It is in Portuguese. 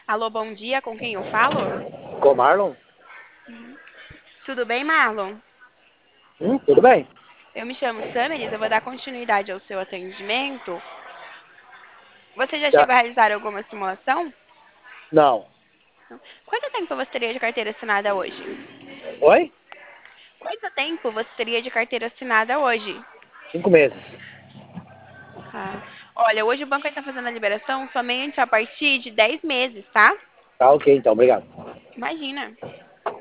Alô, bom dia, com quem eu falo? Com o Marlon? Tudo bem, Marlon? Tudo bem? Eu me chamo Samiris, eu vou dar continuidade ao seu atendimento. Você já Já. chegou a realizar alguma simulação? Não. Quanto tempo você teria de carteira assinada hoje? Oi? Quanto tempo você teria de carteira assinada hoje? 5 meses. Ah, olha, hoje o banco está fazendo a liberação somente a partir de 10 meses, tá? Tá ok, então, obrigado. Imagina.